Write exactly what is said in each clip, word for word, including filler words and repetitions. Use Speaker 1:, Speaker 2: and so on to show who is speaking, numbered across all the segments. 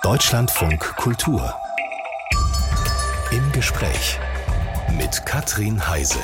Speaker 1: Deutschlandfunk Kultur. Im Gespräch mit Katrin Heise.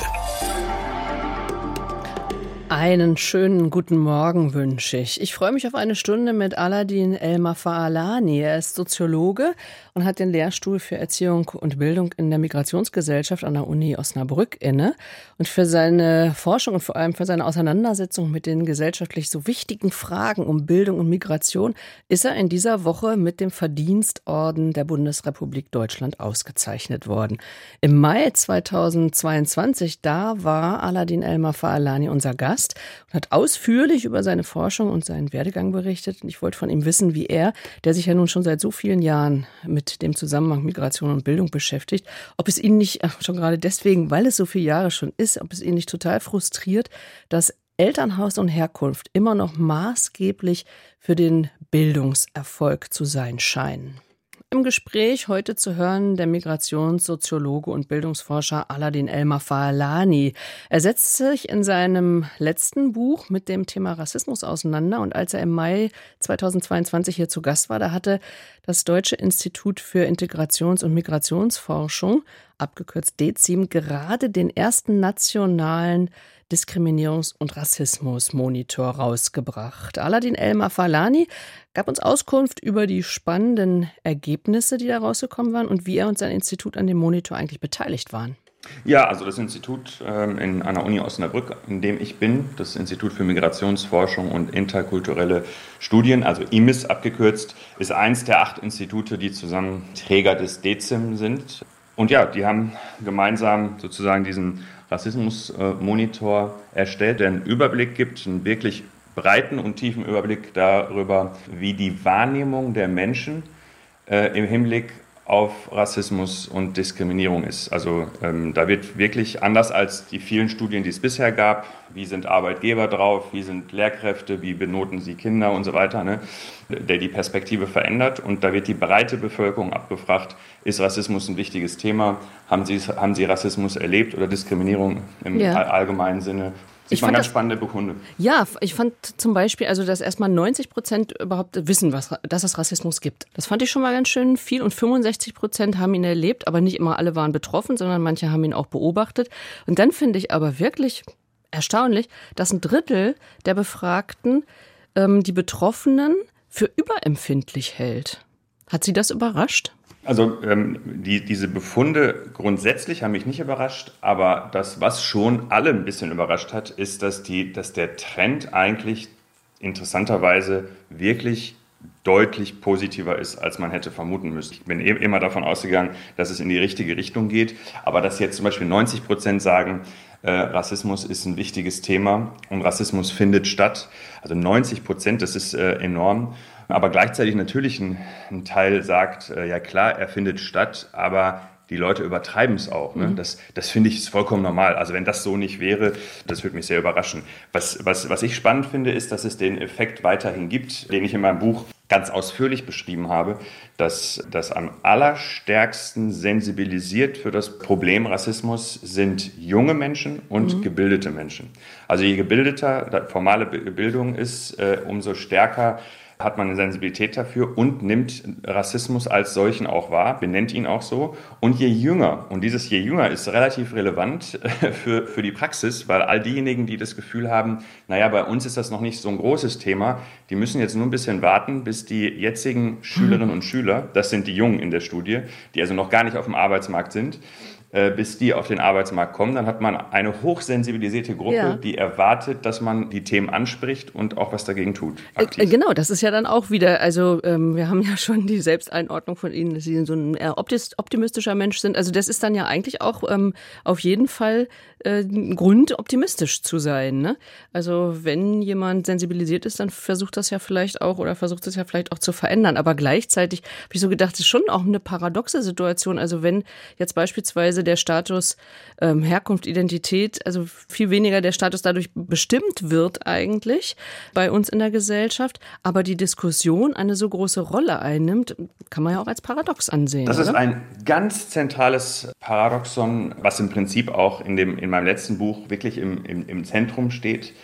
Speaker 2: Einen schönen guten Morgen wünsche ich. Ich freue mich auf eine Stunde mit Aladin El-Mafaalani. Er ist Soziologe und hat den Lehrstuhl für Erziehung und Bildung in der Migrationsgesellschaft an der Uni Osnabrück inne. Und für seine Forschung und vor allem für seine Auseinandersetzung mit den gesellschaftlich so wichtigen Fragen um Bildung und Migration ist er in dieser Woche mit dem Verdienstorden der Bundesrepublik Deutschland ausgezeichnet worden. Im Mai zweitausendzweiundzwanzig, da war Aladin El-Mafaalani unser Gast und hat ausführlich über seine Forschung und seinen Werdegang berichtet. Und ich wollte von ihm wissen, wie er, der sich ja nun schon seit so vielen Jahren mit dem Zusammenhang Migration und Bildung beschäftigt, ob es ihn nicht, schon gerade deswegen, weil es so viele Jahre schon ist, ob es ihn nicht total frustriert, dass Elternhaus und Herkunft immer noch maßgeblich für den Bildungserfolg zu sein scheinen. Im Gespräch heute zu hören der Migrationssoziologe und Bildungsforscher Aladin El-Mafaalani. Er setzt sich in seinem letzten Buch mit dem Thema Rassismus auseinander und als er im Mai zweitausendzweiundzwanzig hier zu Gast war, da hatte das Deutsche Institut für Integrations- und Migrationsforschung, abgekürzt D E Z I M, gerade den ersten nationalen Diskriminierungs- und Rassismus-Monitor rausgebracht. Aladin El-Mafaalani gab uns Auskunft über die spannenden Ergebnisse, die da rausgekommen waren und wie er und sein Institut an dem Monitor eigentlich beteiligt waren.
Speaker 3: Ja, also das Institut ähm, in, an der Uni Osnabrück, in dem ich bin, das Institut für Migrationsforschung und interkulturelle Studien, also I M I S abgekürzt, ist eins der acht Institute, die zusammen Träger des D E Z I M sind. Und ja, die haben gemeinsam sozusagen diesen Rassismus-Monitor erstellt, der einen Überblick gibt, einen wirklich breiten und tiefen Überblick darüber, wie die Wahrnehmung der Menschen äh, im Hinblick auf Rassismus und Diskriminierung ist. Also ähm, da wird wirklich anders als die vielen Studien, die es bisher gab, wie sind Arbeitgeber drauf, wie sind Lehrkräfte, wie benoten sie Kinder und so weiter, ne, der die Perspektive verändert. Und da wird die breite Bevölkerung abgefragt, ist Rassismus ein wichtiges Thema, haben sie, haben sie Rassismus erlebt oder Diskriminierung im ja. allgemeinen Sinne. Sieht man ganz spannende Befunde.
Speaker 2: Ja, ich fand zum Beispiel, also dass erstmal neunzig Prozent überhaupt wissen, was, dass es Rassismus gibt. Das fand ich schon mal ganz schön viel und fünfundsechzig Prozent haben ihn erlebt, aber nicht immer alle waren betroffen, sondern manche haben ihn auch beobachtet. Und dann finde ich aber wirklich erstaunlich, dass ein Drittel der Befragten ähm, die Betroffenen für überempfindlich hält. Hat Sie das überrascht?
Speaker 3: Also ähm, die, diese Befunde grundsätzlich haben mich nicht überrascht, aber das, was schon alle ein bisschen überrascht hat, ist, dass, die, dass der Trend eigentlich interessanterweise wirklich deutlich positiver ist, als man hätte vermuten müssen. Ich bin immer davon ausgegangen, dass es in die richtige Richtung geht, aber dass jetzt zum Beispiel neunzig Prozent sagen, äh, Rassismus ist ein wichtiges Thema und Rassismus findet statt, also neunzig Prozent, das ist äh, enorm. Aber gleichzeitig natürlich ein, ein Teil sagt, äh, ja klar, er findet statt, aber die Leute übertreiben es auch. Ne? Mhm. Das, das finde ich ist vollkommen normal. Also wenn das so nicht wäre, das würde mich sehr überraschen. Was, was, was ich spannend finde, ist, dass es den Effekt weiterhin gibt, den ich in meinem Buch ganz ausführlich beschrieben habe, dass das am allerstärksten sensibilisiert für das Problem Rassismus sind junge Menschen und mhm. gebildete Menschen. Also je gebildeter formale Bildung ist, äh, umso stärker hat man eine Sensibilität dafür und nimmt Rassismus als solchen auch wahr, benennt ihn auch so. Und je jünger, und dieses je jünger ist relativ relevant für, für die Praxis, weil all diejenigen, die das Gefühl haben, naja, bei uns ist das noch nicht so ein großes Thema, die müssen jetzt nur ein bisschen warten, bis die jetzigen Schülerinnen und Schüler, das sind die Jungen in der Studie, die also noch gar nicht auf dem Arbeitsmarkt sind, bis die auf den Arbeitsmarkt kommen, dann hat man eine hochsensibilisierte Gruppe, ja. die erwartet, dass man die Themen anspricht und auch was dagegen tut.
Speaker 2: Aktiv. Genau, das ist ja dann auch wieder, also ähm, wir haben ja schon die Selbsteinordnung von Ihnen, dass Sie so ein eher optimistischer Mensch sind. Also das ist dann ja eigentlich auch ähm, auf jeden Fall äh, ein Grund, optimistisch zu sein. Ne? Also wenn jemand sensibilisiert ist, dann versucht das ja vielleicht auch oder versucht es ja vielleicht auch zu verändern. Aber gleichzeitig habe ich so gedacht, es ist schon auch eine paradoxe Situation. Also wenn jetzt beispielsweise der Status ähm, Herkunft, Identität, also viel weniger der Status dadurch bestimmt wird eigentlich bei uns in der Gesellschaft, aber die Diskussion eine so große Rolle einnimmt, kann man ja auch als Paradox ansehen.
Speaker 3: Das
Speaker 2: oder?
Speaker 3: ist ein ganz zentrales Paradoxon, was im Prinzip auch in, dem, in meinem letzten Buch wirklich im, im, im Zentrum steht.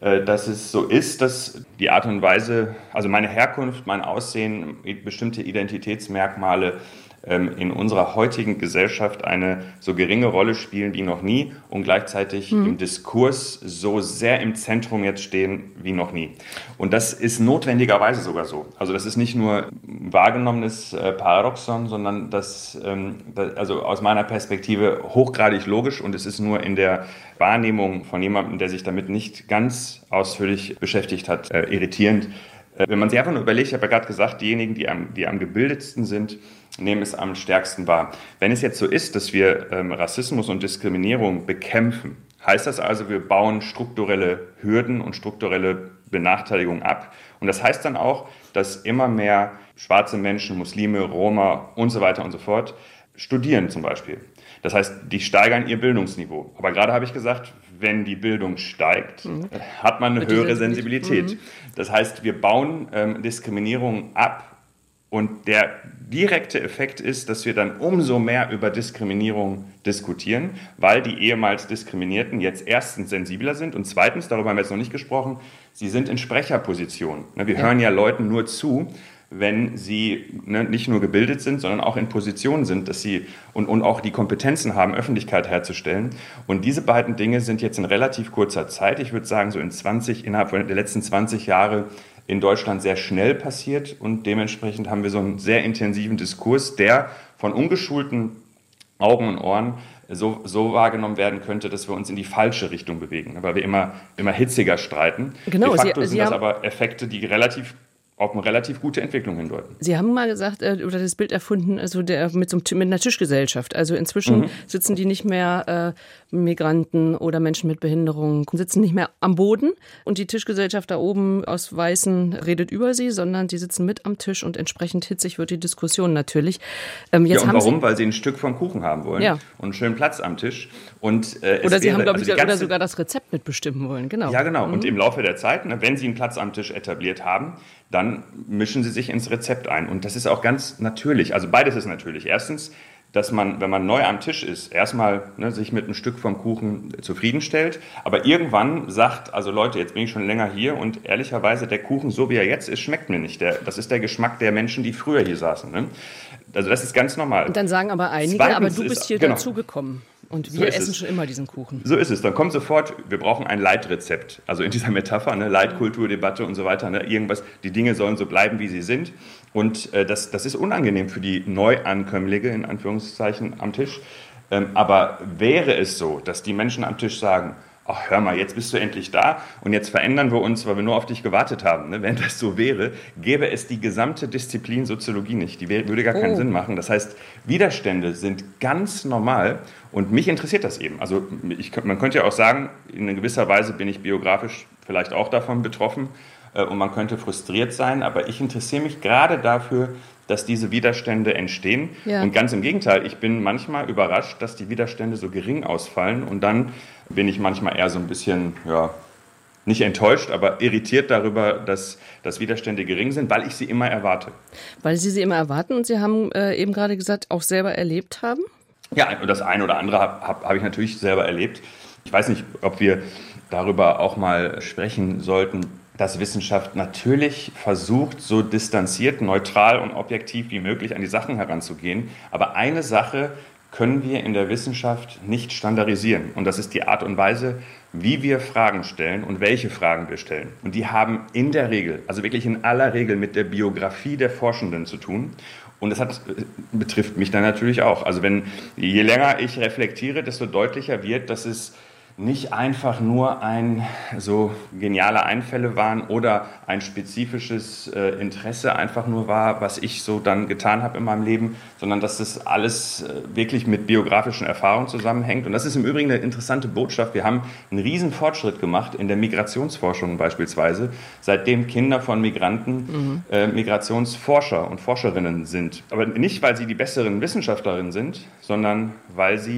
Speaker 3: dass es so ist, dass die Art und Weise, also meine Herkunft, mein Aussehen, bestimmte Identitätsmerkmale in unserer heutigen Gesellschaft eine so geringe Rolle spielen wie noch nie und gleichzeitig mhm. im Diskurs so sehr im Zentrum jetzt stehen wie noch nie. Und das ist notwendigerweise sogar so. Also das ist nicht nur ein wahrgenommenes äh, Paradoxon, sondern das, ähm, das, also aus meiner Perspektive hochgradig logisch, und es ist nur in der Wahrnehmung von jemandem, der sich damit nicht ganz ausführlich beschäftigt hat, äh, irritierend. Äh, wenn man sich einfach nur überlegt, ich habe ja gerade gesagt, diejenigen, die am, die am gebildetsten sind, nehmen es am stärksten wahr. Wenn es jetzt so ist, dass wir ähm, Rassismus und Diskriminierung bekämpfen, heißt das also, wir bauen strukturelle Hürden und strukturelle Benachteiligung ab. Und das heißt dann auch, dass immer mehr schwarze Menschen, Muslime, Roma und so weiter und so fort studieren zum Beispiel. Das heißt, die steigern ihr Bildungsniveau. Aber gerade habe ich gesagt, wenn die Bildung steigt, mhm. hat man eine Mit höhere Sensibilität. Mhm. Das heißt, wir bauen ähm, Diskriminierung ab. Und der direkte Effekt ist, dass wir dann umso mehr über Diskriminierung diskutieren, weil die ehemals Diskriminierten jetzt erstens sensibler sind und zweitens, darüber haben wir jetzt noch nicht gesprochen, sie sind in Sprecherposition. Wir ja. hören ja Leuten nur zu, wenn sie ne, nicht nur gebildet sind, sondern auch in Positionen sind, dass sie und, und auch die Kompetenzen haben, Öffentlichkeit herzustellen. Und diese beiden Dinge sind jetzt in relativ kurzer Zeit, ich würde sagen so in zwanzig, innerhalb der letzten zwanzig Jahre, in Deutschland sehr schnell passiert, und dementsprechend haben wir so einen sehr intensiven Diskurs, der von ungeschulten Augen und Ohren so, so wahrgenommen werden könnte, dass wir uns in die falsche Richtung bewegen, weil wir immer, immer hitziger streiten.
Speaker 2: Genau,
Speaker 3: De facto
Speaker 2: Sie,
Speaker 3: sind
Speaker 2: Sie
Speaker 3: das aber Effekte, die relativ auf eine relativ gute Entwicklung hindeuten.
Speaker 2: Sie haben mal gesagt, äh, oder das Bild erfunden, also der, mit, so einem, mit einer Tischgesellschaft. Also inzwischen mhm. sitzen die nicht mehr, äh, Migranten oder Menschen mit Behinderung, sitzen nicht mehr am Boden und die Tischgesellschaft da oben aus Weißen redet über sie, sondern die sitzen mit am Tisch und entsprechend hitzig wird die Diskussion natürlich. Ähm, jetzt
Speaker 3: ja, und
Speaker 2: haben
Speaker 3: warum?
Speaker 2: Sie,
Speaker 3: Weil sie ein Stück vom Kuchen haben wollen
Speaker 2: ja.
Speaker 3: und einen schönen Platz am Tisch. Und, äh,
Speaker 2: oder
Speaker 3: es
Speaker 2: sie
Speaker 3: wäre,
Speaker 2: haben, glaube
Speaker 3: also
Speaker 2: ich,
Speaker 3: ganze,
Speaker 2: oder sogar das Rezept mitbestimmen wollen. Genau.
Speaker 3: Ja, genau.
Speaker 2: Mhm.
Speaker 3: Und im Laufe der Zeit, ne, wenn sie einen Platz am Tisch etabliert haben, dann mischen sie sich ins Rezept ein. Und das ist auch ganz natürlich. Also beides ist natürlich. Erstens, dass man, wenn man neu am Tisch ist, erstmal ne, sich mit einem Stück vom Kuchen zufriedenstellt. Aber irgendwann sagt, also Leute, jetzt bin ich schon länger hier und ehrlicherweise der Kuchen, so wie er jetzt ist, schmeckt mir nicht. Der, das ist der Geschmack der Menschen, die früher hier saßen. Ne? Also das ist ganz normal.
Speaker 2: Und dann sagen aber einige, Zweitens aber du bist hier ist, genau. dazugekommen. Und wir so essen es. schon immer diesen Kuchen.
Speaker 3: So ist es. Dann kommt sofort, wir brauchen ein Leitrezept. Also in dieser Metapher, ne, Leitkulturdebatte und so weiter. Ne, irgendwas, die Dinge sollen so bleiben, wie sie sind. Und äh, das, das ist unangenehm für die Neuankömmlinge, in Anführungszeichen, am Tisch. Ähm, aber wäre es so, dass die Menschen am Tisch sagen, ach, hör mal, jetzt bist du endlich da und jetzt verändern wir uns, weil wir nur auf dich gewartet haben. Ne? Wenn das so wäre, gäbe es die gesamte Disziplin Soziologie nicht. Die wär, würde gar keinen oh. Sinn machen. Das heißt, Widerstände sind ganz normal und mich interessiert das eben. Also ich, man könnte ja auch sagen, in gewisser Weise bin ich biografisch vielleicht auch davon betroffen äh, und man könnte frustriert sein, aber ich interessiere mich gerade dafür, dass diese Widerstände entstehen. Ja. Und ganz im Gegenteil, ich bin manchmal überrascht, dass die Widerstände so gering ausfallen. Und dann bin ich manchmal eher so ein bisschen, ja, nicht enttäuscht, aber irritiert darüber, dass, dass Widerstände gering sind, weil ich sie immer erwarte.
Speaker 2: Weil Sie sie immer erwarten und Sie haben äh, eben gerade gesagt, auch selber erlebt haben?
Speaker 3: Ja, und das eine oder andere habe hab, hab ich natürlich selber erlebt. Ich weiß nicht, ob wir darüber auch mal sprechen sollten, dass Wissenschaft natürlich versucht, so distanziert, neutral und objektiv wie möglich an die Sachen heranzugehen. Aber eine Sache können wir in der Wissenschaft nicht standardisieren. Und das ist die Art und Weise, wie wir Fragen stellen und welche Fragen wir stellen. Und die haben in der Regel, also wirklich in aller Regel mit der Biografie der Forschenden zu tun. Und das hat, betrifft mich dann natürlich auch. Also wenn, je länger ich reflektiere, desto deutlicher wird, dass es nicht einfach nur ein so geniale Einfälle waren oder ein spezifisches äh, Interesse einfach nur war, was ich so dann getan habe in meinem Leben, sondern dass das alles äh, wirklich mit biografischen Erfahrungen zusammenhängt. Und das ist im Übrigen eine interessante Botschaft. Wir haben einen riesen Fortschritt gemacht in der Migrationsforschung beispielsweise, seitdem Kinder von Migranten mhm. äh, Migrationsforscher und Forscherinnen sind. Aber nicht, weil sie die besseren Wissenschaftlerinnen sind, sondern weil sie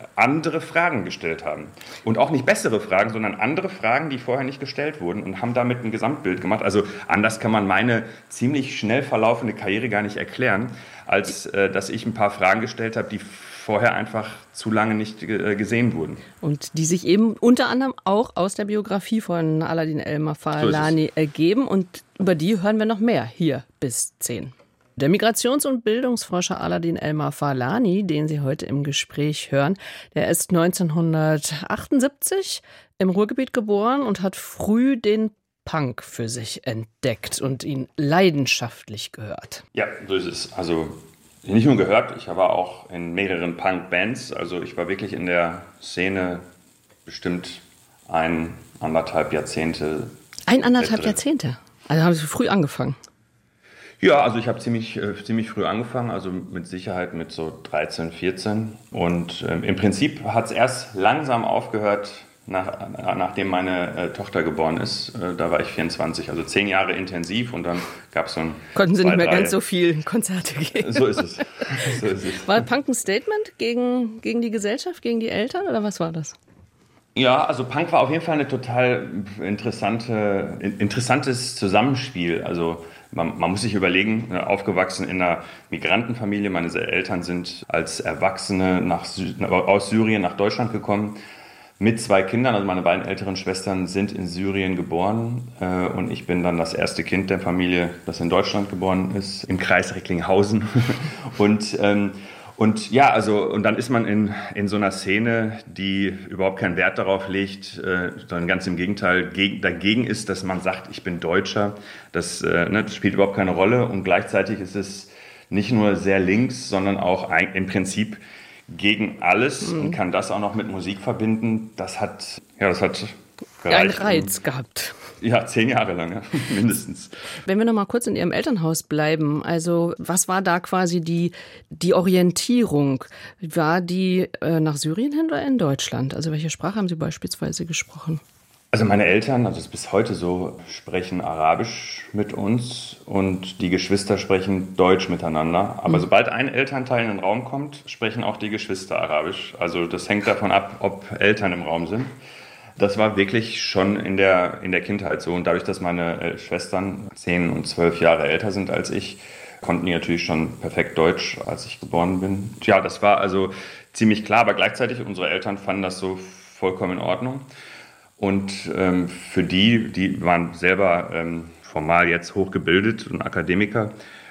Speaker 3: andere Fragen gestellt haben. Und auch nicht bessere Fragen, sondern andere Fragen, die vorher nicht gestellt wurden und haben damit ein Gesamtbild gemacht. Also anders kann man meine ziemlich schnell verlaufende Karriere gar nicht erklären, als äh, dass ich ein paar Fragen gestellt habe, die vorher einfach zu lange nicht äh, gesehen wurden.
Speaker 2: Und die sich eben unter anderem auch aus der Biografie von Aladin El-Mafalani so ergeben. Und über die hören wir noch mehr hier bis zehn. Der Migrations- und Bildungsforscher Aladin El-Mafalani, den Sie heute im Gespräch hören, der ist neunzehnhundertachtundsiebzig im Ruhrgebiet geboren und hat früh den Punk für sich entdeckt und ihn leidenschaftlich gehört.
Speaker 3: Ja, so ist es. Also nicht nur gehört, ich war auch in mehreren Punk-Bands. Also ich war wirklich in der Szene bestimmt ein, anderthalb Jahrzehnte.
Speaker 2: Ein, anderthalb Jahrzehnte? Also haben Sie früh angefangen?
Speaker 3: Ja, also ich habe ziemlich, äh, ziemlich früh angefangen, also mit Sicherheit mit so dreizehn, vierzehn. Und ähm, im Prinzip hat es erst langsam aufgehört, nach, nachdem meine äh, Tochter geboren ist. Äh, da war ich vierundzwanzig, also zehn Jahre intensiv und dann gab es so ein...
Speaker 2: Konnten Sie
Speaker 3: zwei,
Speaker 2: nicht mehr
Speaker 3: drei,
Speaker 2: ganz so viel Konzerte geben?
Speaker 3: So ist es. So ist es.
Speaker 2: War Punk ein Statement gegen, gegen die Gesellschaft, gegen die Eltern oder was war das?
Speaker 3: Ja, also Punk war auf jeden Fall ein total interessante, interessantes Zusammenspiel. Also man, man muss sich überlegen, aufgewachsen in einer Migrantenfamilie, meine Eltern sind als Erwachsene nach, aus Syrien nach Deutschland gekommen, mit zwei Kindern, also meine beiden älteren Schwestern sind in Syrien geboren äh, und ich bin dann das erste Kind der Familie, das in Deutschland geboren ist, im Kreis Recklinghausen. und, ähm, und ja, also und dann ist man in, in so einer Szene, die überhaupt keinen Wert darauf legt, äh, sondern ganz im Gegenteil geg- dagegen ist, dass man sagt, ich bin Deutscher. Das, äh, ne, das spielt überhaupt keine Rolle und gleichzeitig ist es nicht nur sehr links, sondern auch ein, im Prinzip gegen alles mhm. und kann das auch noch mit Musik verbinden. Das hat, ja, das hat
Speaker 2: einen Reiz gehabt.
Speaker 3: Ja, zehn Jahre lang, ja, mindestens.
Speaker 2: Wenn wir noch mal kurz in Ihrem Elternhaus bleiben, also was war da quasi die, die Orientierung? War die äh, nach Syrien hin oder in Deutschland? Also welche Sprache haben Sie beispielsweise gesprochen?
Speaker 3: Also meine Eltern, also es ist bis heute so, sprechen Arabisch mit uns und die Geschwister sprechen Deutsch miteinander. Aber mhm. sobald ein Elternteil in den Raum kommt, sprechen auch die Geschwister Arabisch. Also das hängt davon ab, ob Eltern im Raum sind. Das war wirklich schon in der, in der Kindheit so. Und dadurch, dass meine Schwestern zehn und zwölf Jahre älter sind als ich, konnten die natürlich schon perfekt Deutsch, als ich geboren bin. Ja, das war also ziemlich klar, aber gleichzeitig unsere Eltern fanden das so vollkommen in Ordnung. Und ähm, für die, die waren selber ähm, formal jetzt hochgebildet und Akademiker.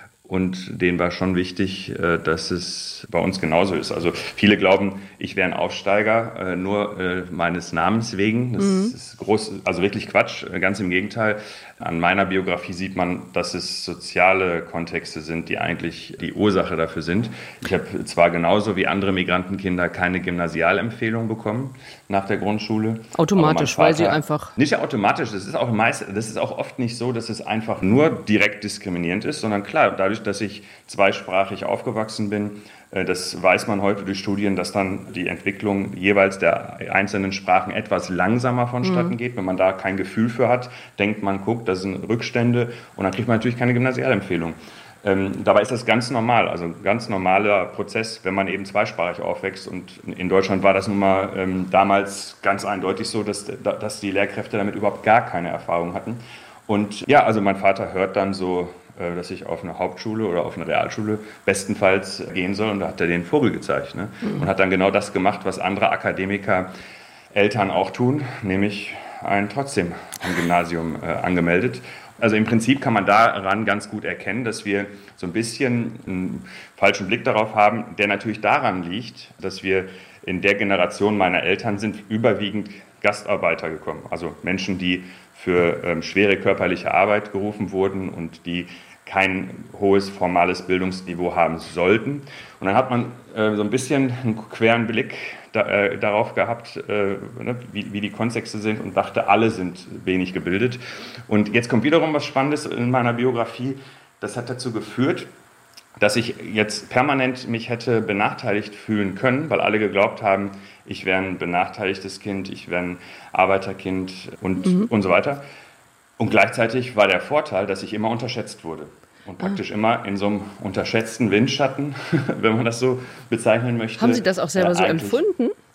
Speaker 3: Und denen war schon wichtig, äh, dass es bei uns genauso ist. Also viele glauben, ich wäre ein Aufsteiger, äh, nur äh, meines Namens wegen. Das mhm. ist groß, also wirklich Quatsch. Ganz im Gegenteil. An meiner Biografie sieht man, dass es soziale Kontexte sind, die eigentlich die Ursache dafür sind. Ich habe zwar genauso wie andere Migrantenkinder keine Gymnasialempfehlung bekommen nach der Grundschule.
Speaker 2: Automatisch, Vater, weil sie einfach...
Speaker 3: Nicht automatisch, das ist, auch meist, das ist auch oft nicht so, dass es einfach nur direkt diskriminierend ist, sondern klar, dadurch, dass ich zweisprachig aufgewachsen bin, das weiß man heute durch Studien, dass dann die Entwicklung jeweils der einzelnen Sprachen etwas langsamer vonstatten geht. Mhm. Wenn man da kein Gefühl für hat, denkt man, guckt, das sind Rückstände und dann kriegt man natürlich keine Gymnasialempfehlung. Ähm, dabei ist das ganz normal, also ein ganz normaler Prozess, wenn man eben zweisprachig aufwächst. Und in Deutschland war das nun mal ähm, damals ganz eindeutig so, dass, dass die Lehrkräfte damit überhaupt gar keine Erfahrung hatten. Und ja, also mein Vater hört dann so, dass ich auf eine Hauptschule oder auf eine Realschule bestenfalls gehen soll. Und da hat er den Vogel gezeigt. Ne? Mhm. Und hat dann genau das gemacht, was andere Akademiker, Eltern auch tun, nämlich einen trotzdem am Gymnasium äh, angemeldet. Also im Prinzip kann man daran ganz gut erkennen, dass wir so ein bisschen einen falschen Blick darauf haben, der natürlich daran liegt, dass wir in der Generation meiner Eltern sind überwiegend Gastarbeiter gekommen. Also Menschen, die für ähm, schwere körperliche Arbeit gerufen wurden und die kein hohes formales Bildungsniveau haben sollten. Und dann hat man äh, so ein bisschen einen queren Blick da, äh, darauf gehabt, äh, ne, wie, wie die Kontexte sind und dachte, alle sind wenig gebildet. Und jetzt kommt wiederum was Spannendes in meiner Biografie. Das hat dazu geführt, dass ich jetzt permanent mich hätte benachteiligt fühlen können, weil alle geglaubt haben, ich wäre ein benachteiligtes Kind, ich wäre ein Arbeiterkind und, mhm. und so weiter. Und gleichzeitig war der Vorteil, dass ich immer unterschätzt wurde. Und praktisch ah. immer in so einem unterschätzten Windschatten, wenn man das so bezeichnen möchte.
Speaker 2: Haben Sie das auch selber äh, so empfunden?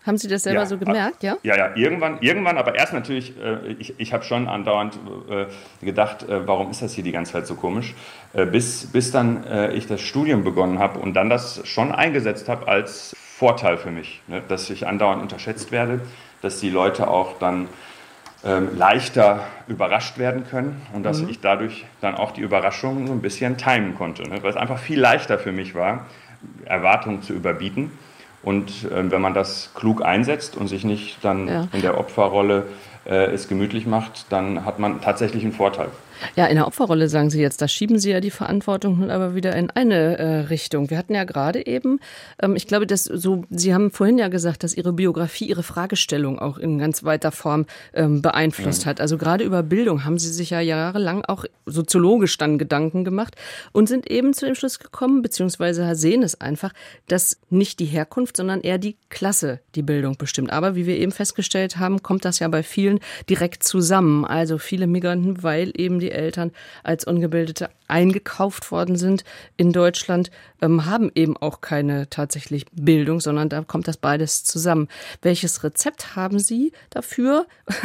Speaker 2: Haben Sie das selber
Speaker 3: Ja,
Speaker 2: so gemerkt, ja?
Speaker 3: Ja, ja, irgendwann, irgendwann, aber erst natürlich, äh, ich, ich habe schon andauernd äh, gedacht, äh, warum ist das hier die ganze Zeit so komisch, äh, bis, bis dann äh, ich das Studium begonnen habe und dann das schon eingesetzt habe als Vorteil für mich, ne? Dass ich andauernd unterschätzt werde, dass die Leute auch dann ähm, leichter überrascht werden können und dass mhm. ich dadurch dann auch die Überraschung so ein bisschen timen konnte, ne? Weil es einfach viel leichter für mich war, Erwartungen zu überbieten. Und äh, wenn man das klug einsetzt und sich nicht dann ja. in der Opferrolle äh, es gemütlich macht, dann hat man tatsächlich einen Vorteil.
Speaker 2: Ja, in der Opferrolle sagen Sie jetzt, da schieben Sie ja die Verantwortung nun aber wieder in eine äh, Richtung. Wir hatten ja gerade eben, ähm, ich glaube, dass so, Sie haben vorhin ja gesagt, dass Ihre Biografie Ihre Fragestellung auch in ganz weiter Form ähm, beeinflusst mhm. hat. Also gerade über Bildung haben Sie sich ja jahrelang auch soziologisch dann Gedanken gemacht und sind eben zu dem Schluss gekommen, beziehungsweise sehen es einfach, dass nicht die Herkunft, sondern eher die Klasse die Bildung bestimmt. Aber wie wir eben festgestellt haben, kommt das ja bei vielen direkt zusammen. Also viele Migranten, weil eben die Eltern als Ungebildete eingekauft worden sind in Deutschland, ähm, haben eben auch keine tatsächlich Bildung, sondern da kommt das beides zusammen. Welches Rezept haben Sie dafür?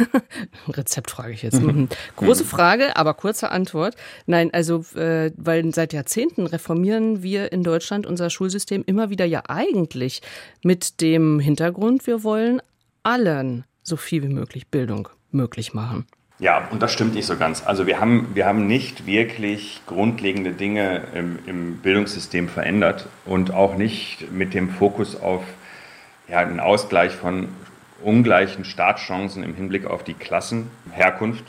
Speaker 2: Rezept frage ich jetzt. Mhm. Große Frage, aber kurze Antwort. Nein, also äh, weil seit Jahrzehnten reformieren wir in Deutschland unser Schulsystem immer wieder ja eigentlich mit dem Hintergrund, wir wollen allen so viel wie möglich Bildung möglich machen.
Speaker 3: Ja, und das stimmt nicht so ganz. Also wir haben, wir haben nicht wirklich grundlegende Dinge im, im Bildungssystem verändert und auch nicht mit dem Fokus auf ja, einen Ausgleich von ungleichen Startchancen im Hinblick auf die Klassenherkunft.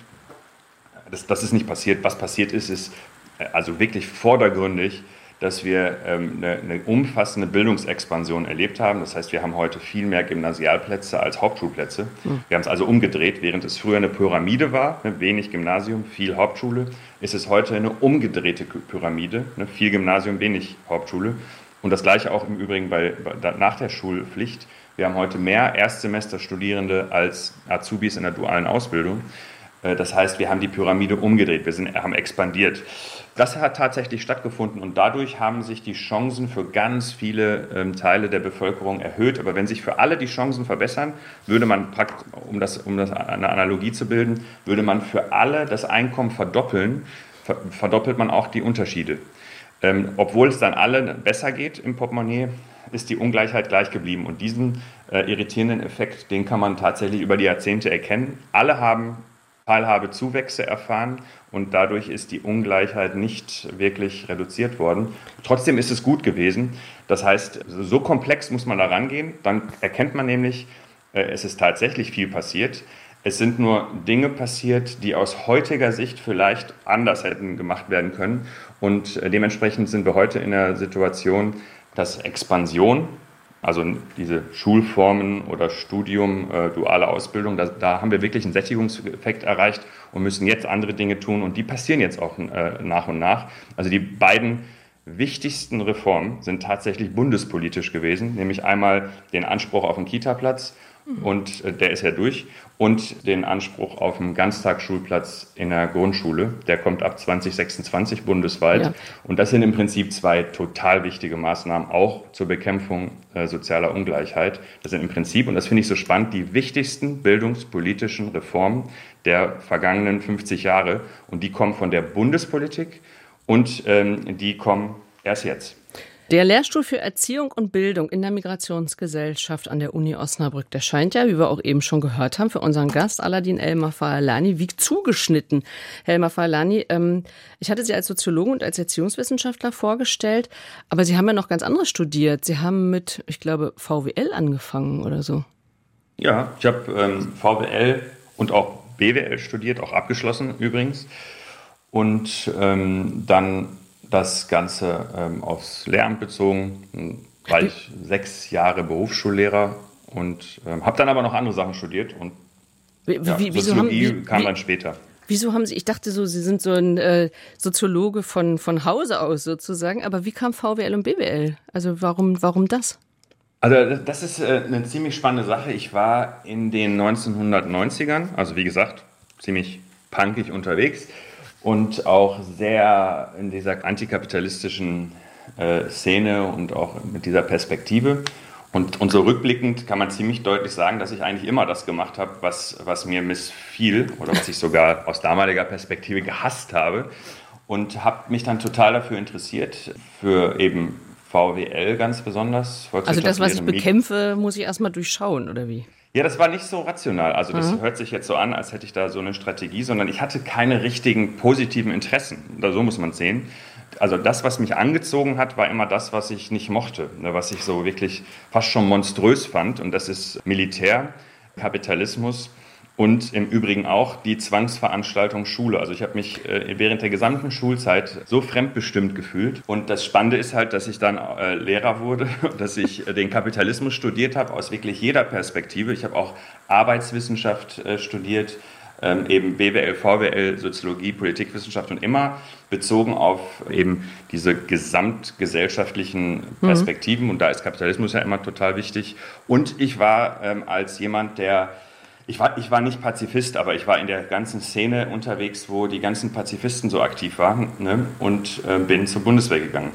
Speaker 3: Das, das ist nicht passiert. Was passiert ist, ist also wirklich vordergründig, dass wir ähm, eine, eine umfassende Bildungsexpansion erlebt haben. Das heißt, wir haben heute viel mehr Gymnasialplätze als Hauptschulplätze. Mhm. Wir haben es also umgedreht. Während es früher eine Pyramide war, ne, wenig Gymnasium, viel Hauptschule, ist es heute eine umgedrehte Pyramide, ne, viel Gymnasium, wenig Hauptschule. Und das Gleiche auch im Übrigen bei, bei, nach der Schulpflicht. Wir haben heute mehr Erstsemesterstudierende als Azubis in der dualen Ausbildung. Das heißt, wir haben die Pyramide umgedreht, wir sind, haben expandiert. Das hat tatsächlich stattgefunden und dadurch haben sich die Chancen für ganz viele ähm, Teile der Bevölkerung erhöht. Aber wenn sich für alle die Chancen verbessern, würde man, um das, um das eine Analogie zu bilden, würde man für alle das Einkommen verdoppeln, ver, verdoppelt man auch die Unterschiede. Ähm, obwohl es dann allen besser geht im Portemonnaie, ist die Ungleichheit gleich geblieben. Und diesen äh, irritierenden Effekt, den kann man tatsächlich über die Jahrzehnte erkennen. Alle haben Teilhabezuwächse erfahren und dadurch ist die Ungleichheit nicht wirklich reduziert worden. Trotzdem ist es gut gewesen. Das heißt, so komplex muss man da rangehen. Dann erkennt man nämlich, es ist tatsächlich viel passiert. Es sind nur Dinge passiert, die aus heutiger Sicht vielleicht anders hätten gemacht werden können. Und dementsprechend sind wir heute in der Situation, dass Expansion, also diese Schulformen oder Studium, äh, duale Ausbildung, da, da haben wir wirklich einen Sättigungseffekt erreicht und müssen jetzt andere Dinge tun. Und die passieren jetzt auch äh, nach und nach. Also die beiden wichtigsten Reformen sind tatsächlich bundespolitisch gewesen, nämlich einmal den Anspruch auf einen Kita-Platz, mhm. und äh, der ist ja durch, und den Anspruch auf einen Ganztagsschulplatz in der Grundschule. Der kommt ab zwanzig sechsundzwanzig bundesweit. Ja. Und das sind im Prinzip zwei total wichtige Maßnahmen, auch zur Bekämpfung äh, sozialer Ungleichheit. Das sind im Prinzip, und das finde ich so spannend, die wichtigsten bildungspolitischen Reformen der vergangenen fünfzig Jahre. Und die kommen von der Bundespolitik und ähm, die kommen erst jetzt.
Speaker 2: Der Lehrstuhl für Erziehung und Bildung in der Migrationsgesellschaft an der Uni Osnabrück, der scheint ja, wie wir auch eben schon gehört haben, für unseren Gast Aladin El-Mafalani wie zugeschnitten. Herr El-Mafalani, ähm, ich hatte Sie als Soziologen und als Erziehungswissenschaftler vorgestellt, aber Sie haben ja noch ganz anderes studiert. Sie haben mit, ich glaube, V W L angefangen oder so.
Speaker 3: Ja, ich habe ähm, V W L und auch B W L studiert, auch abgeschlossen übrigens. Und ähm, dann das Ganze ähm, aufs Lehramt bezogen, war ich sechs Jahre Berufsschullehrer und ähm, habe dann aber noch andere Sachen studiert und
Speaker 2: wie,
Speaker 3: ja,
Speaker 2: wie,
Speaker 3: Soziologie
Speaker 2: haben, wie,
Speaker 3: kam
Speaker 2: wie,
Speaker 3: dann später.
Speaker 2: Wieso haben Sie, ich dachte so, Sie sind so ein äh, Soziologe von, von Hause aus sozusagen, aber wie kam V W L und B W L? Also warum, warum das?
Speaker 3: Also das ist äh, eine ziemlich spannende Sache. Ich war in den neunzehnhundertneunzigern, also wie gesagt, ziemlich punkig unterwegs. Und auch sehr in dieser antikapitalistischen äh, Szene und auch mit dieser Perspektive. Und, und so rückblickend kann man ziemlich deutlich sagen, dass ich eigentlich immer das gemacht habe, was, was mir missfiel oder was ich sogar aus damaliger Perspektive gehasst habe. Und habe mich dann total dafür interessiert, für eben V W L ganz besonders.
Speaker 2: Also das, was ich bekämpfe, muss ich erstmal durchschauen, oder wie?
Speaker 3: Ja, das war nicht so rational. Also das
Speaker 2: Mhm.
Speaker 3: hört sich jetzt so an, als hätte ich da so eine Strategie, sondern ich hatte keine richtigen positiven Interessen. Oder so muss man es sehen. Also das, was mich angezogen hat, war immer das, was ich nicht mochte, ne, was ich so wirklich fast schon monströs fand. Und das ist Militär, Kapitalismus und im Übrigen auch die Zwangsveranstaltung Schule. Also ich habe mich äh, während der gesamten Schulzeit so fremdbestimmt gefühlt. Und das Spannende ist halt, dass ich dann äh, Lehrer wurde, dass ich äh, den Kapitalismus studiert habe aus wirklich jeder Perspektive. Ich habe auch Arbeitswissenschaft äh, studiert, ähm, eben B W L, V W L, Soziologie, Politikwissenschaft und immer bezogen auf eben diese gesamtgesellschaftlichen Perspektiven. Mhm. Und da ist Kapitalismus ja immer total wichtig. Und ich war ähm, als jemand, der Ich war, ich war nicht Pazifist, aber ich war in der ganzen Szene unterwegs, wo die ganzen Pazifisten so aktiv waren, ne? Und äh, bin zur Bundeswehr gegangen.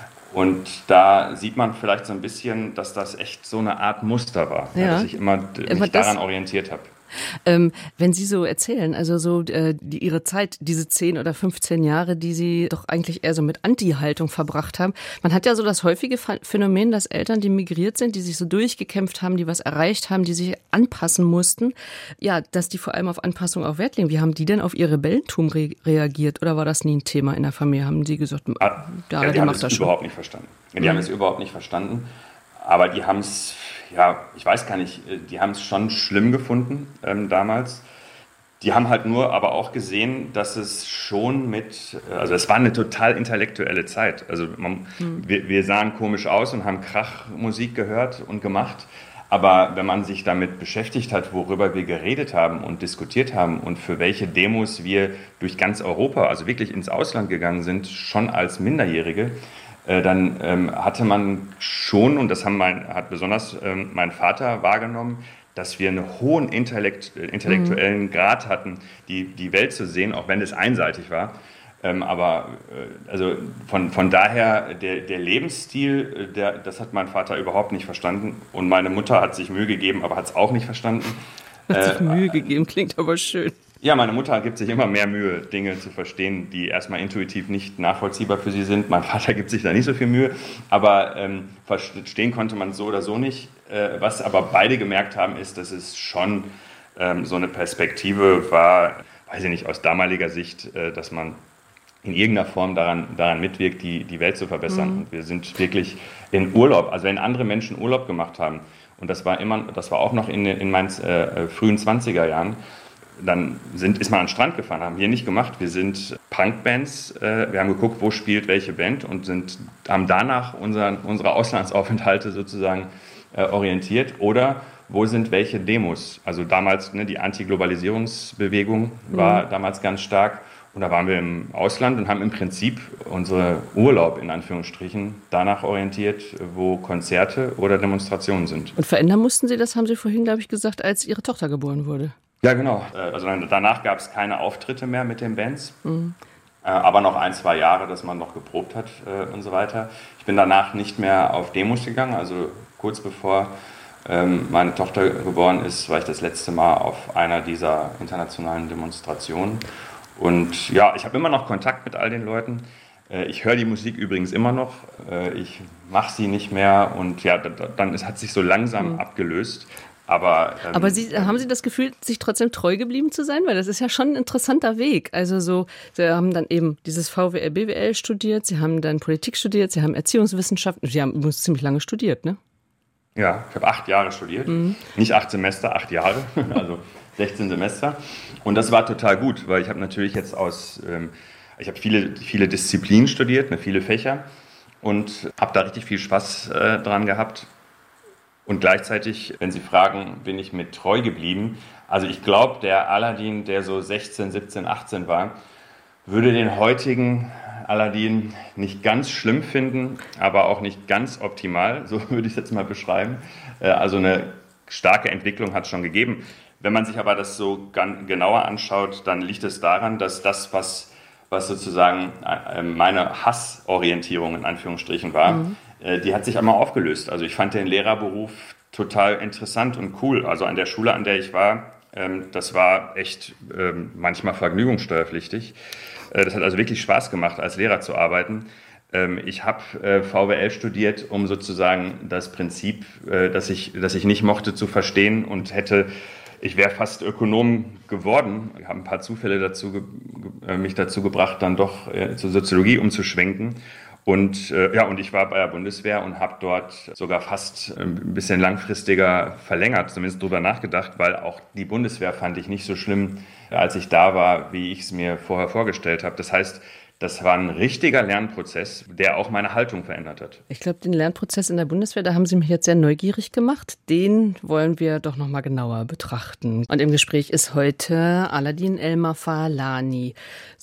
Speaker 3: Und da sieht man vielleicht so ein bisschen, dass das echt so eine Art Muster war, ja. Dass ich immer mich aber daran orientiert habe.
Speaker 2: Ähm, wenn Sie so erzählen, also so äh, die, Ihre Zeit, diese zehn oder fünfzehn Jahre, die Sie doch eigentlich eher so mit Anti-Haltung verbracht haben. Man hat ja so das häufige Phänomen, dass Eltern, die migriert sind, die sich so durchgekämpft haben, die was erreicht haben, die sich anpassen mussten, ja, dass die vor allem auf Anpassung auch Wert legen. Wie haben die denn auf Ihr Rebellentum re- reagiert? Oder war das nie ein Thema in der Familie? Haben Sie gesagt,
Speaker 3: ah, ja, ja, die haben es überhaupt nicht verstanden. Ja, die mhm. haben es überhaupt nicht verstanden. Aber die haben es, ja, ich weiß gar nicht, die haben es schon schlimm gefunden ähm, damals. Die haben halt nur aber auch gesehen, dass es schon mit, also es war eine total intellektuelle Zeit. Also man, mhm. wir, wir sahen komisch aus und haben Krachmusik gehört und gemacht. Aber wenn man sich damit beschäftigt hat, worüber wir geredet haben und diskutiert haben und für welche Demos wir durch ganz Europa, also wirklich ins Ausland gegangen sind, schon als Minderjährige, dann ähm, hatte man schon, und das haben mein, hat besonders ähm, mein Vater wahrgenommen, dass wir einen hohen Intellekt, intellektuellen mhm. Grad hatten, die, die Welt zu sehen, auch wenn es einseitig war. Ähm, aber äh, also von, von daher, der, der Lebensstil, der, das hat mein Vater überhaupt nicht verstanden. Und meine Mutter hat sich Mühe gegeben, aber hat es auch nicht verstanden.
Speaker 2: Hat sich äh, Mühe gegeben, klingt aber schön.
Speaker 3: Ja, meine Mutter gibt sich immer mehr Mühe, Dinge zu verstehen, die erstmal intuitiv nicht nachvollziehbar für sie sind. Mein Vater gibt sich da nicht so viel Mühe, aber ähm, verstehen konnte man so oder so nicht. Äh, was aber beide gemerkt haben, ist, dass es schon ähm, so eine Perspektive war, weiß ich nicht, aus damaliger Sicht, äh, dass man in irgendeiner Form daran, daran mitwirkt, die, die Welt zu verbessern. Mhm. Und wir sind wirklich in Urlaub, also wenn andere Menschen Urlaub gemacht haben, und das war immer, das war auch noch in, in meinen äh, frühen zwanziger Jahren, dann sind, ist man an den Strand gefahren, haben wir nicht gemacht. Wir sind Punkbands, äh, wir haben geguckt, wo spielt welche Band und sind, haben danach unseren, unsere Auslandsaufenthalte sozusagen äh, orientiert. Oder wo sind welche Demos? Also damals, ne, die Anti-Globalisierungsbewegung war mhm. damals ganz stark. Und da waren wir im Ausland und haben im Prinzip unsere Urlaub in Anführungsstrichen danach orientiert, wo Konzerte oder Demonstrationen sind.
Speaker 2: Und verändern mussten Sie das, haben Sie vorhin, glaube ich, gesagt, als Ihre Tochter geboren wurde?
Speaker 3: Ja, genau. Also danach gab es keine Auftritte mehr mit den Bands, mhm. aber noch ein, zwei Jahre, dass man noch geprobt hat und so weiter. Ich bin danach nicht mehr auf Demos gegangen, also kurz bevor meine Tochter geboren ist, war ich das letzte Mal auf einer dieser internationalen Demonstrationen. Und ja, ich habe immer noch Kontakt mit all den Leuten. Ich höre die Musik übrigens immer noch. Ich mache sie nicht mehr und ja, dann es hat sich so langsam mhm. abgelöst. Aber, ähm,
Speaker 2: Aber Sie, haben Sie das Gefühl, sich trotzdem treu geblieben zu sein? Weil das ist ja schon ein interessanter Weg. Also so, Sie haben dann eben dieses V W L, B W L studiert, Sie haben dann Politik studiert, Sie haben Erziehungswissenschaften, Sie haben ziemlich lange studiert, ne?
Speaker 3: Ja, ich habe acht Jahre studiert. Mhm. Nicht acht Semester, acht Jahre, also sechzehn Semester. Und das war total gut, weil ich habe natürlich jetzt aus, ähm, ich habe viele, viele Disziplinen studiert, ne, viele Fächer und habe da richtig viel Spaß äh, dran gehabt. Und gleichzeitig, wenn Sie fragen, bin ich mir treu geblieben. Also ich glaube, der Aladdin, der so sechzehn, siebzehn, achtzehn war, würde den heutigen Aladdin nicht ganz schlimm finden, aber auch nicht ganz optimal, so würde ich es jetzt mal beschreiben. Also eine starke Entwicklung hat es schon gegeben. Wenn man sich aber das so genauer anschaut, dann liegt es daran, dass das, was, was sozusagen meine Hassorientierung in Anführungsstrichen war, mhm. die hat sich einmal aufgelöst. Also ich fand den Lehrerberuf total interessant und cool. Also an der Schule, an der ich war, das war echt manchmal vergnügungssteuerpflichtig. Das hat also wirklich Spaß gemacht, als Lehrer zu arbeiten. Ich habe V W L studiert, um sozusagen das Prinzip, das ich, das ich nicht mochte, zu verstehen und hätte, ich wäre fast Ökonom geworden. Ich habe ein paar Zufälle dazu, mich dazu gebracht, dann doch zur Soziologie umzuschwenken. Und äh, ja, und ich war bei der Bundeswehr und habe dort sogar fast ein bisschen langfristiger verlängert, zumindest drüber nachgedacht, weil auch die Bundeswehr fand ich nicht so schlimm, als ich da war, wie ich es mir vorher vorgestellt habe. Das heißt, das war ein richtiger Lernprozess, der auch meine Haltung verändert hat.
Speaker 2: Ich glaube, den Lernprozess in der Bundeswehr, da haben Sie mich jetzt sehr neugierig gemacht. Den wollen wir doch noch mal genauer betrachten. Und im Gespräch ist heute Aladin Elmar Faalani,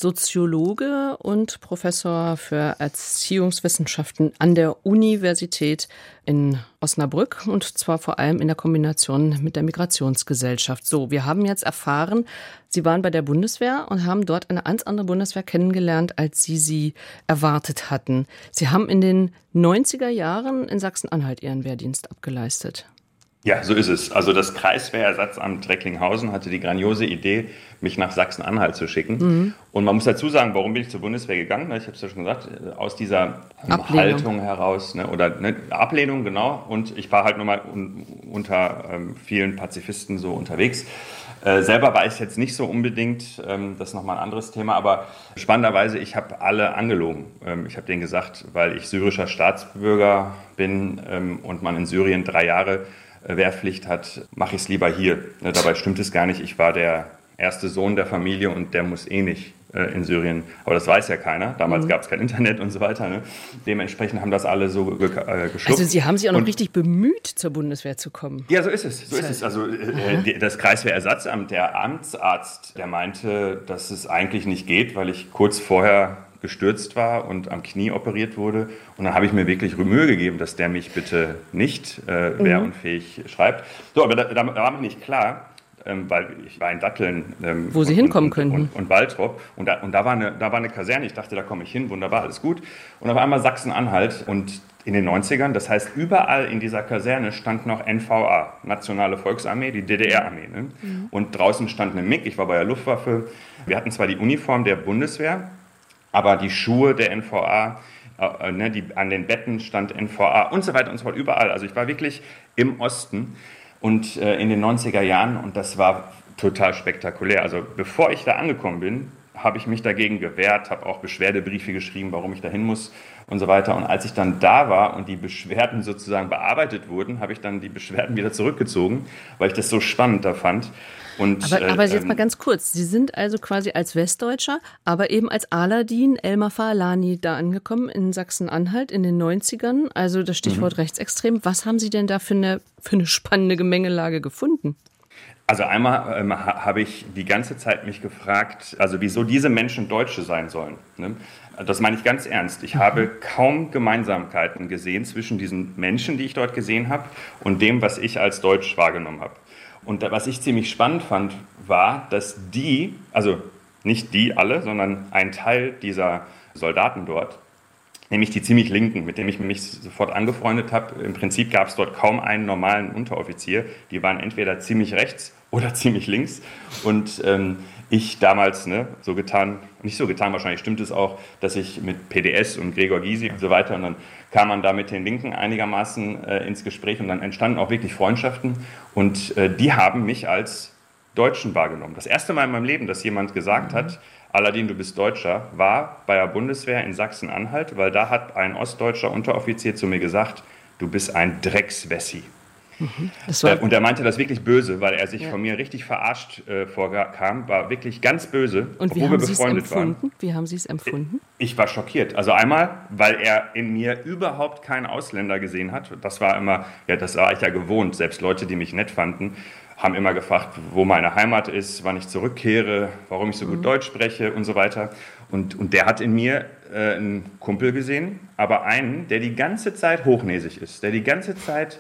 Speaker 2: Soziologe und Professor für Erziehungswissenschaften an der Universität in Osnabrück und zwar vor allem in der Kombination mit der Migrationsgesellschaft. So, wir haben jetzt erfahren, Sie waren bei der Bundeswehr und haben dort eine ganz andere Bundeswehr kennengelernt, als Sie sie erwartet hatten. Sie haben in den neunziger Jahren in Sachsen-Anhalt Ihren Wehrdienst abgeleistet.
Speaker 3: Ja, so ist es. Also das Kreiswehrersatzamt Recklinghausen hatte die grandiose Idee, mich nach Sachsen-Anhalt zu schicken. Mhm. Und man muss dazu sagen, warum bin ich zur Bundeswehr gegangen? Ich habe es ja schon gesagt, aus dieser Ablehnung. Haltung heraus, ne, oder ne, Ablehnung, genau. Und ich war halt nochmal un, unter ähm, vielen Pazifisten so unterwegs. Äh, selber war ich jetzt nicht so unbedingt, ähm, das ist nochmal ein anderes Thema, aber spannenderweise, ich habe alle angelogen. Ähm, ich habe denen gesagt, weil ich syrischer Staatsbürger bin ähm, und man in Syrien drei Jahre Wehrpflicht hat, mache ich es lieber hier. Ne, dabei stimmt es gar nicht. Ich war der erste Sohn der Familie und der muss eh nicht äh, in Syrien. Aber das weiß ja keiner. Damals mhm. gab es kein Internet und so weiter. Ne? Dementsprechend haben das alle so ge äh, geschluckt.
Speaker 2: Also Sie haben sich auch noch und, richtig bemüht, zur Bundeswehr zu kommen.
Speaker 3: Ja, so ist es. So ist es. Also äh, das Kreiswehrersatzamt, der Amtsarzt, der meinte, dass es eigentlich nicht geht, weil ich kurz vorher gestürzt war und am Knie operiert wurde. Und dann habe ich mir wirklich Mühe gegeben, dass der mich bitte nicht äh, wehrunfähig mhm. schreibt. So, aber da, da war mir nicht klar, ähm, weil ich war in Datteln. Ähm,
Speaker 2: Wo Sie
Speaker 3: und,
Speaker 2: hinkommen
Speaker 3: und,
Speaker 2: könnten.
Speaker 3: Und, und Waltrop. Und, da, und da, war eine, da war eine Kaserne. Ich dachte, da komme ich hin. Wunderbar, alles gut. Und auf einmal Sachsen-Anhalt. Und in den neunzigern, das heißt, überall in dieser Kaserne stand noch N V A, Nationale Volksarmee, die D D R-Armee. Ne? Mhm. Und draußen stand eine M I G. Ich war bei der Luftwaffe. Wir hatten zwar die Uniform der Bundeswehr, aber die Schuhe der N V A, äh, ne, die, an den Betten stand N V A und so weiter und so fort, überall. Also ich war wirklich im Osten und äh, in den neunziger Jahren und das war total spektakulär. Also bevor ich da angekommen bin, habe ich mich dagegen gewehrt, habe auch Beschwerdebriefe geschrieben, warum ich da hin muss und so weiter. Und als ich dann da war und die Beschwerden sozusagen bearbeitet wurden, habe ich dann die Beschwerden wieder zurückgezogen, weil ich das so spannend da fand. Und,
Speaker 2: aber, aber
Speaker 3: äh,
Speaker 2: jetzt mal ganz kurz, Sie sind also quasi als Westdeutscher, aber eben als Aladin Elmar Faalani da angekommen in Sachsen-Anhalt in den neunzigern, also das Stichwort mhm. rechtsextrem. Was haben Sie denn da für eine, für eine spannende Gemengelage gefunden?
Speaker 3: Also einmal ähm, ha, habe ich die ganze Zeit mich gefragt, also wieso diese Menschen Deutsche sein sollen. Ne? Das meine ich ganz ernst. Ich mhm. habe kaum Gemeinsamkeiten gesehen zwischen diesen Menschen, die ich dort gesehen habe, und dem, was ich als Deutsch wahrgenommen habe. Und was ich ziemlich spannend fand, war, dass die, also nicht die alle, sondern ein Teil dieser Soldaten dort, nämlich die ziemlich Linken, mit denen ich mich sofort angefreundet habe. Im Prinzip gab es dort kaum einen normalen Unteroffizier. Die waren entweder ziemlich rechts oder ziemlich links. Und ähm, ich damals ne, so getan, nicht so getan, wahrscheinlich stimmt es auch, dass ich mit P D S und Gregor Gysi und so weiter, und dann kam man da mit den Linken einigermaßen äh, ins Gespräch und dann entstanden auch wirklich Freundschaften und äh, die haben mich als Deutschen wahrgenommen. Das erste Mal in meinem Leben, dass jemand gesagt hat, Aladin, du bist Deutscher, war bei der Bundeswehr in Sachsen-Anhalt, weil da hat ein ostdeutscher Unteroffizier zu mir gesagt, du bist ein Dreckswessi. Mhm. Das war und er meinte das wirklich böse, weil er sich ja. von mir richtig verarscht äh, vorkam, war wirklich ganz böse,
Speaker 2: und wie haben Sie es empfunden? Wie haben Sie es empfunden?
Speaker 3: Ich war schockiert. Also einmal, weil er in mir überhaupt keinen Ausländer gesehen hat. Das war immer, ja, das war ich ja gewohnt. Selbst Leute, die mich nett fanden, haben immer gefragt, wo meine Heimat ist, wann ich zurückkehre, warum ich so gut mhm. Deutsch spreche und so weiter. Und, und der hat in mir äh, einen Kumpel gesehen, aber einen, der die ganze Zeit hochnäsig ist, der die ganze Zeit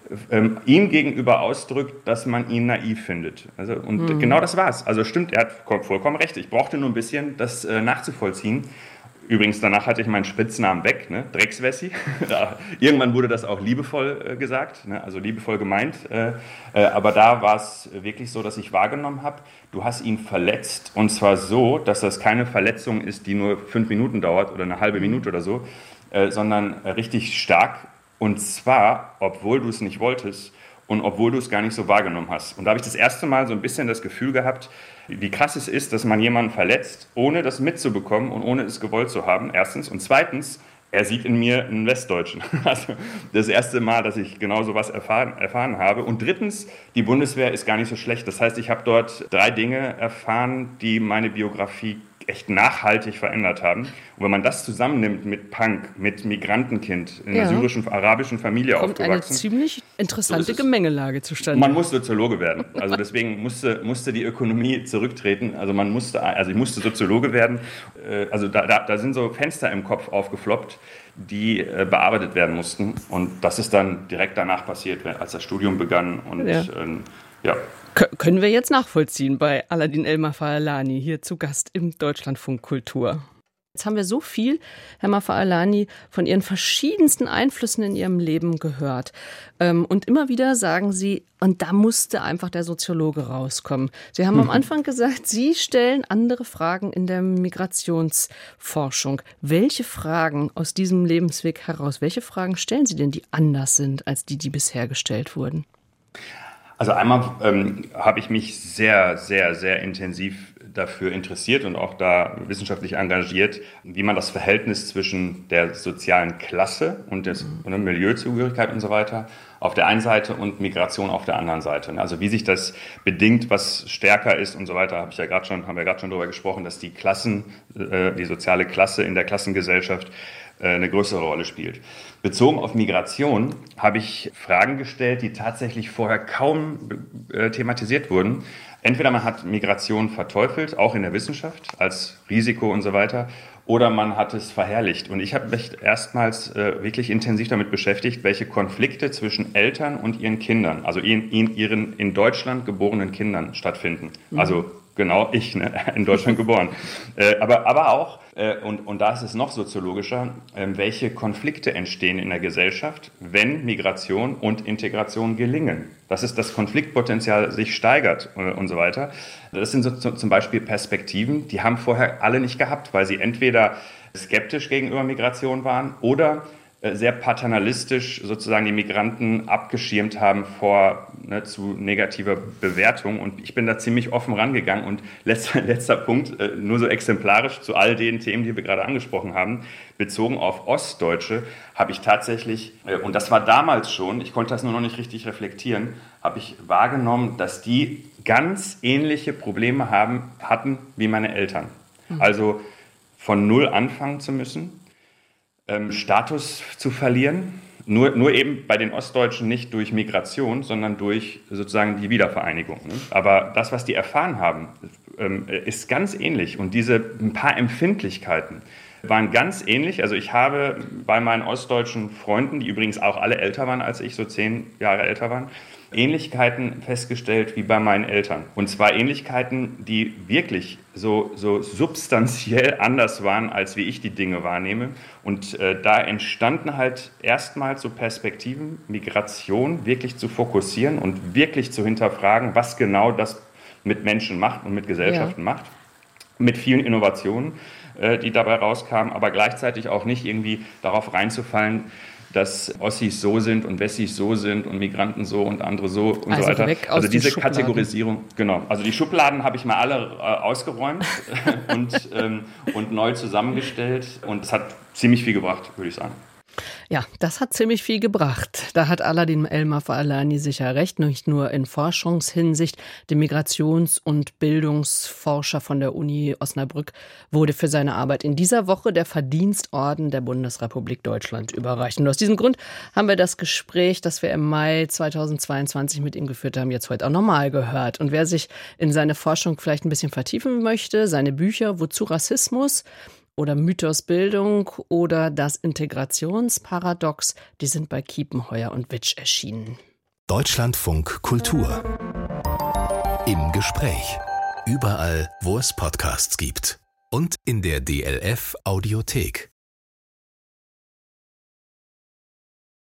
Speaker 3: ähm, ihm gegenüber ausdrückt, dass man ihn naiv findet. Also, und mhm. genau das war's. Also stimmt, er hat vollkommen recht. Ich brauchte nur ein bisschen, das äh, nachzuvollziehen. Übrigens, danach hatte ich meinen Spitznamen weg, ne? Dreckswessi. Irgendwann wurde das auch liebevoll äh, gesagt, ne? Also liebevoll gemeint. Äh, äh, aber da war es wirklich so, dass ich wahrgenommen habe, du hast ihn verletzt. Und zwar so, dass das keine Verletzung ist, die nur fünf Minuten dauert oder eine halbe Minute oder so, äh, sondern äh, richtig stark. Und zwar, obwohl du es nicht wolltest und obwohl du es gar nicht so wahrgenommen hast. Und da habe ich das erste Mal so ein bisschen das Gefühl gehabt, wie krass es ist, dass man jemanden verletzt, ohne das mitzubekommen und ohne es gewollt zu haben, erstens. Und zweitens, er sieht in mir einen Westdeutschen. Also das erste Mal, dass ich genau so was erfahren, erfahren habe. Und drittens, die Bundeswehr ist gar nicht so schlecht. Das heißt, ich habe dort drei Dinge erfahren, die meine Biografie echt nachhaltig verändert haben. Und wenn man das zusammennimmt mit Punk, mit Migrantenkind, in einer
Speaker 2: Ja.
Speaker 3: syrischen, arabischen Familie
Speaker 2: Kommt eine
Speaker 3: aufgewachsen.
Speaker 2: ziemlich interessante
Speaker 3: So ist es.
Speaker 2: Gemengelage zustande.
Speaker 3: Man musste Soziologe werden. Also deswegen musste, musste die Ökonomie zurücktreten. Also man musste, also ich musste Soziologe werden. Äh, Also da, da, da sind so Fenster im Kopf aufgefloppt, die äh, bearbeitet werden mussten. Und das ist dann direkt danach passiert, als das Studium begann. Und
Speaker 2: Ja.
Speaker 3: ähm, ja.
Speaker 2: Kö- Können wir jetzt nachvollziehen bei Aladin El-Mafalani, hier zu Gast im Deutschlandfunk Kultur. Jetzt haben wir so viel, Herr Mafalani, von Ihren verschiedensten Einflüssen in Ihrem Leben gehört. Ähm, Und immer wieder sagen Sie, und da musste einfach der Soziologe rauskommen. Sie haben am Anfang gesagt, Sie stellen andere Fragen in der Migrationsforschung. Welche Fragen aus diesem Lebensweg heraus, welche Fragen stellen Sie denn, die anders sind als die, die bisher gestellt wurden?
Speaker 3: Also einmal ähm, habe ich mich sehr, sehr, sehr intensiv dafür interessiert und auch da wissenschaftlich engagiert, wie man das Verhältnis zwischen der sozialen Klasse und der mhm. Milieuzugehörigkeit und so weiter auf der einen Seite und Migration auf der anderen Seite. Also wie sich das bedingt, was stärker ist und so weiter, habe ich ja gerade schon, haben wir gerade schon darüber gesprochen, dass die Klassen, äh, die soziale Klasse in der Klassengesellschaft äh, eine größere Rolle spielt. Bezogen auf Migration habe ich Fragen gestellt, die tatsächlich vorher kaum äh, thematisiert wurden. Entweder man hat Migration verteufelt, auch in der Wissenschaft, als Risiko und so weiter, oder man hat es verherrlicht. Und ich habe mich erstmals äh, wirklich intensiv damit beschäftigt, welche Konflikte zwischen Eltern und ihren Kindern, also in, in ihren in Deutschland geborenen Kindern stattfinden. Mhm. Also genau ich, ne, in Deutschland geboren. Äh, aber, aber auch, äh, und, und da ist es noch soziologischer, äh, welche Konflikte entstehen in der Gesellschaft, wenn Migration und Integration gelingen. Das ist das Konfliktpotenzial sich steigert äh, und so weiter. Das sind so, so, zum Beispiel Perspektiven, die haben vorher alle nicht gehabt, weil sie entweder skeptisch gegenüber Migration waren oder sehr paternalistisch sozusagen die Migranten abgeschirmt haben vor ne, zu negativer Bewertung. Und ich bin da ziemlich offen rangegangen. Und letzter, letzter Punkt, äh, nur so exemplarisch zu all den Themen, die wir gerade angesprochen haben, bezogen auf Ostdeutsche, habe ich tatsächlich, äh, und das war damals schon, ich konnte das nur noch nicht richtig reflektieren, habe ich wahrgenommen, dass die ganz ähnliche Probleme haben, hatten wie meine Eltern. Mhm. Also von Null anfangen zu müssen, Status zu verlieren, nur, nur eben bei den Ostdeutschen nicht durch Migration, sondern durch sozusagen die Wiedervereinigung. Aber das, was die erfahren haben, ist ganz ähnlich und diese ein paar Empfindlichkeiten waren ganz ähnlich. Also ich habe bei meinen ostdeutschen Freunden, die übrigens auch alle älter waren als ich, so zehn Jahre älter waren, Ähnlichkeiten festgestellt wie bei meinen Eltern. Und zwar Ähnlichkeiten, die wirklich so, so substanziell anders waren, als wie ich die Dinge wahrnehme. Und äh, da entstanden halt erstmals so Perspektiven, Migration wirklich zu fokussieren und wirklich zu hinterfragen, was genau das mit Menschen macht und mit Gesellschaften ja. macht. Mit vielen Innovationen, äh, die dabei rauskamen, aber gleichzeitig auch nicht irgendwie darauf reinzufallen, dass Ossis so sind und Wessis so sind und Migranten so und andere so und
Speaker 2: also
Speaker 3: so weiter.
Speaker 2: Weg aus
Speaker 3: also diese
Speaker 2: Schubladen.
Speaker 3: Kategorisierung, genau. Also die Schubladen habe ich mal alle äh, ausgeräumt und, ähm, und neu zusammengestellt und es hat ziemlich viel gebracht, würde ich sagen.
Speaker 2: Ja, das hat ziemlich viel gebracht. Da hat Aladin El-Mafalani sicher recht, nicht nur in Forschungshinsicht. Der Migrations- und Bildungsforscher von der Uni Osnabrück wurde für seine Arbeit in dieser Woche der Verdienstorden der Bundesrepublik Deutschland überreicht. Und aus diesem Grund haben wir das Gespräch, das wir im Mai zweitausendzweiundzwanzig mit ihm geführt haben, jetzt heute auch nochmal gehört. Und wer sich in seine Forschung vielleicht ein bisschen vertiefen möchte, seine Bücher Wozu Rassismus? Oder Mythos Bildung oder das Integrationsparadox, die sind bei Kiepenheuer und Witsch erschienen.
Speaker 1: Deutschlandfunk Kultur. Im Gespräch. Überall, wo es Podcasts gibt. Und in der D L F Audiothek.